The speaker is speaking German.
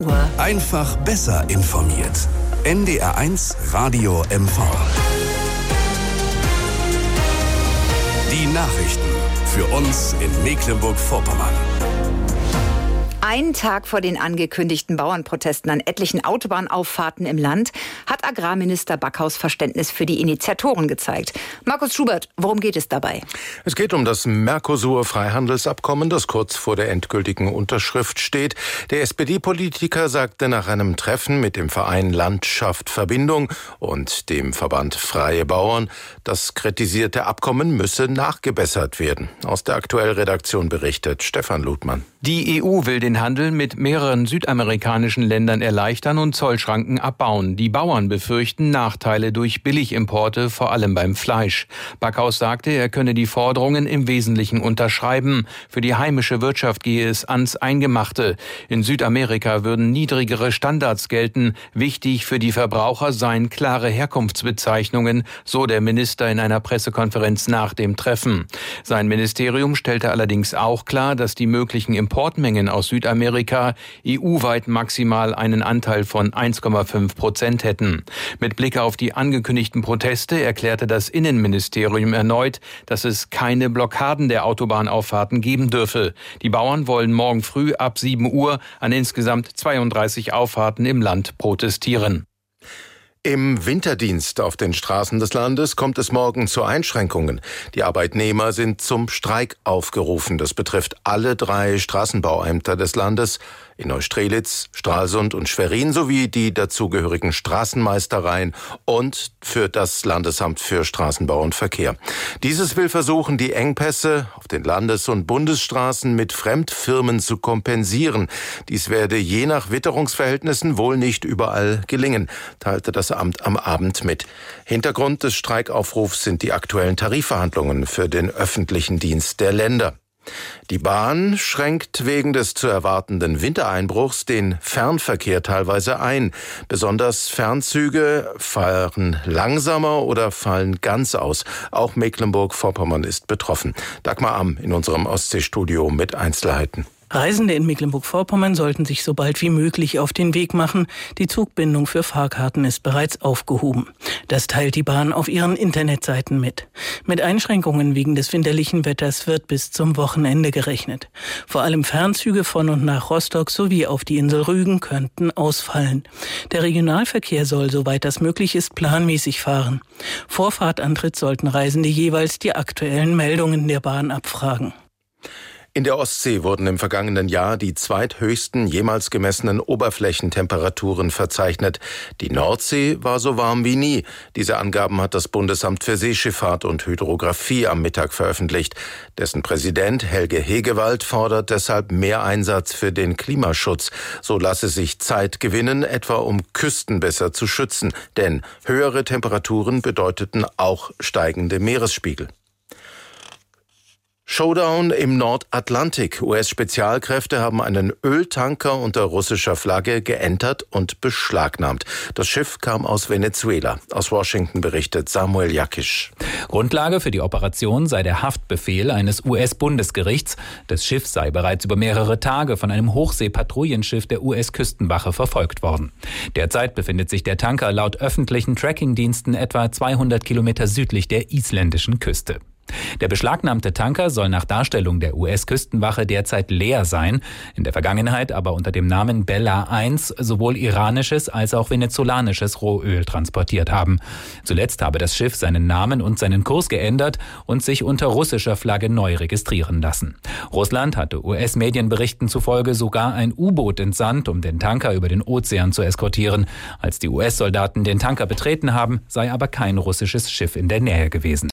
Einfach besser informiert. NDR1 Radio MV. Die Nachrichten für uns in Mecklenburg-Vorpommern. Einen Tag vor den angekündigten Bauernprotesten an etlichen Autobahnauffahrten im Land hat Agrarminister Backhaus Verständnis für die Initiatoren gezeigt. Markus Schubert, worum geht es dabei? Es geht um das Mercosur-Freihandelsabkommen, das kurz vor der endgültigen Unterschrift steht. Der SPD-Politiker sagte nach einem Treffen mit dem Verein Landschaft Verbindung und dem Verband Freie Bauern, das kritisierte Abkommen müsse nachgebessert werden. Aus der Aktuell-Redaktion berichtet Stefan Ludmann. Die EU will den Handel mit mehreren südamerikanischen Ländern erleichtern und Zollschranken abbauen. Die Bauern befürchten Nachteile durch Billigimporte, vor allem beim Fleisch. Backhaus sagte, er könne die Forderungen im Wesentlichen unterschreiben. Für die heimische Wirtschaft gehe es ans Eingemachte. In Südamerika würden niedrigere Standards gelten. Wichtig für die Verbraucher seien klare Herkunftsbezeichnungen, so der Minister in einer Pressekonferenz nach dem Treffen. Sein Ministerium stellte allerdings auch klar, dass die möglichen Importmengen aus Südamerika EU-weit maximal einen Anteil von 1,5% hätten. Mit Blick auf die angekündigten Proteste erklärte das Innenministerium erneut, dass es keine Blockaden der Autobahnauffahrten geben dürfe. Die Bauern wollen morgen früh ab 7 Uhr an insgesamt 32 Auffahrten im Land protestieren. Im Winterdienst auf den Straßen des Landes kommt es morgen zu Einschränkungen. Die Arbeitnehmer sind zum Streik aufgerufen. Das betrifft alle 3 Straßenbauämter des Landes in Neustrelitz, Stralsund und Schwerin sowie die dazugehörigen Straßenmeistereien und für das Landesamt für Straßenbau und Verkehr. Dieses will versuchen, die Engpässe auf den Landes- und Bundesstraßen mit Fremdfirmen zu kompensieren. Dies werde je nach Witterungsverhältnissen wohl nicht überall gelingen, teilte das Amt am Abend mit. Hintergrund des Streikaufrufs sind die aktuellen Tarifverhandlungen für den öffentlichen Dienst der Länder. Die Bahn schränkt wegen des zu erwartenden Wintereinbruchs den Fernverkehr teilweise ein. Besonders Fernzüge fahren langsamer oder fallen ganz aus. Auch Mecklenburg-Vorpommern ist betroffen. Dagmar Amm in unserem Ostseestudio mit Einzelheiten. Reisende in Mecklenburg-Vorpommern sollten sich so bald wie möglich auf den Weg machen. Die Zugbindung für Fahrkarten ist bereits aufgehoben. Das teilt die Bahn auf ihren Internetseiten mit. Mit Einschränkungen wegen des winterlichen Wetters wird bis zum Wochenende gerechnet. Vor allem Fernzüge von und nach Rostock sowie auf die Insel Rügen könnten ausfallen. Der Regionalverkehr soll, soweit das möglich ist, planmäßig fahren. Vor Fahrtantritt sollten Reisende jeweils die aktuellen Meldungen der Bahn abfragen. In der Ostsee wurden im vergangenen Jahr die zweithöchsten jemals gemessenen Oberflächentemperaturen verzeichnet. Die Nordsee war so warm wie nie. Diese Angaben hat das Bundesamt für Seeschifffahrt und Hydrographie am Mittag veröffentlicht. Dessen Präsident Helge Hegewald fordert deshalb mehr Einsatz für den Klimaschutz. So lasse sich Zeit gewinnen, etwa um Küsten besser zu schützen. Denn höhere Temperaturen bedeuteten auch steigende Meeresspiegel. Showdown im Nordatlantik. US-Spezialkräfte haben einen Öltanker unter russischer Flagge geentert und beschlagnahmt. Das Schiff kam aus Venezuela. Aus Washington berichtet Samuel Jakisch. Grundlage für die Operation sei der Haftbefehl eines US-Bundesgerichts. Das Schiff sei bereits über mehrere Tage von einem Hochseepatrouillenschiff der US-Küstenwache verfolgt worden. Derzeit befindet sich der Tanker laut öffentlichen Trackingdiensten etwa 200 Kilometer südlich der isländischen Küste. Der beschlagnahmte Tanker soll nach Darstellung der US-Küstenwache derzeit leer sein, in der Vergangenheit aber unter dem Namen Bella 1 sowohl iranisches als auch venezolanisches Rohöl transportiert haben. Zuletzt habe das Schiff seinen Namen und seinen Kurs geändert und sich unter russischer Flagge neu registrieren lassen. Russland hatte US-Medienberichten zufolge sogar ein U-Boot entsandt, um den Tanker über den Ozean zu eskortieren. Als die US-Soldaten den Tanker betreten haben, sei aber kein russisches Schiff in der Nähe gewesen.